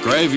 Gravy.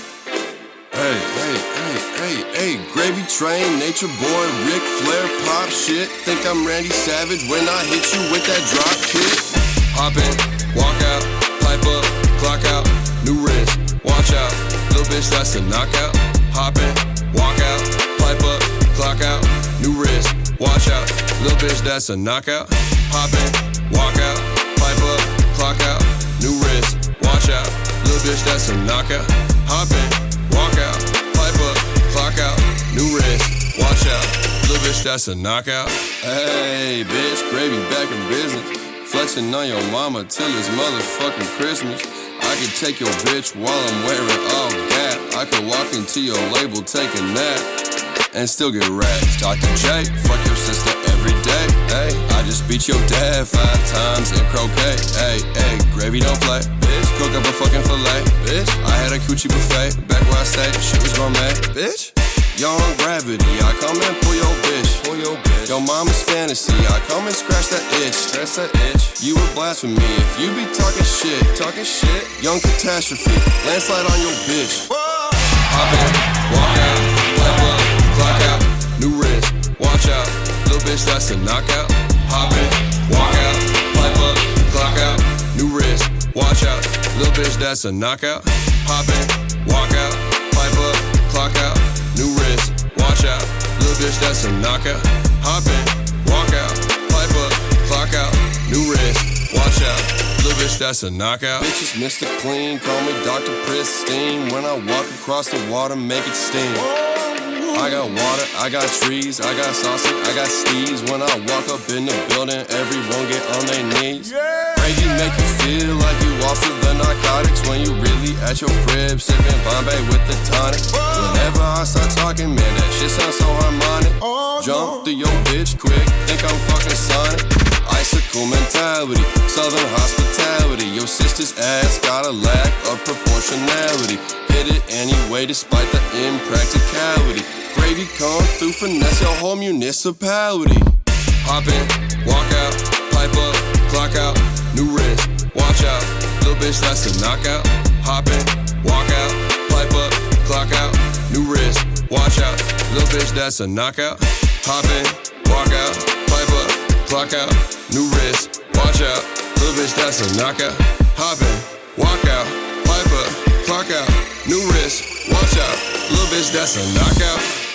Hey, Gravy Train, Nature Boy, Ric Flair, pop shit. Think I'm Randy Savage when I hit you with that drop kick. Hop in, walk out, pipe up, clock out, new wrist, watch out, little bitch that's a knockout. Hop in, walk out, pipe up, clock out, new wrist, watch out, little bitch that's a knockout. Hop in, walk out, pipe up, clock out, new wrist, watch out, little bitch that's a knockout. Hop in, walk out, pipe up, clock out, new wrist, watch out, little bitch that's a knockout. Hey bitch, Gravy back in business, flexing on your mama till it's motherfucking Christmas. I could take your bitch while I'm wearing all Gap. I could walk into your label, take a nap, and still get racks. Dr. J, fuck your sister every day. Hey, I just beat your dad 5 times in croquet. Hey, Gravy don't play, bitch. Cook up a fucking fillet, bitch. I had a coochie buffet back where I stayed. Shit was gourmet, bitch. Young Gravity, I come and pull your bitch. Your mama's fantasy, I come and scratch that itch. You would blaspheme me if you be talking shit. Young Catastrophe, landslide on your bitch. Hop in, walk out, pipe up, clock out, new wrist, watch out, little bitch that's a knockout. Hop in, walk out, pipe up, clock out, new wrist, watch out, little bitch that's a knockout. Hop in, walk out, pipe up, clock out, new wrist, watch out, little bitch that's a knockout. Hop in, walk out, pipe up, clock out, new wrist, watch out, little bitch that's a knockout. Bitches Mr. Clean, call me Dr. Pristine. When I walk across the water, make it steam. I got water, I got trees, I got sausage, I got steez. When I walk up in the building, everyone get on their knees. Gravy make you feel like you off of the narcotics when you really at your crib, sipping Bombay with the tonic. Whenever I start talking, man, that shit sounds so harmonic. Jump through your bitch quick, think I'm fucking Sonic. Icicle mentality, southern hospitality. Your sister's ass got a lack of proportionality. Hit it anyway despite the impracticality. Gravy come through, finesse your whole municipality. Hop in, walk out, pipe up, clock out, new wrist, watch out, little bitch that's a knockout. Hop in, walk out, pipe up, clock out, new wrist, watch out, little bitch that's a knockout. Hop in, walk out, pipe up, clock out, new wrist, watch out, little bitch that's a knockout. Hop in, walk out, pipe up, clock out, new wrist, watch out, little bitch that's a knockout.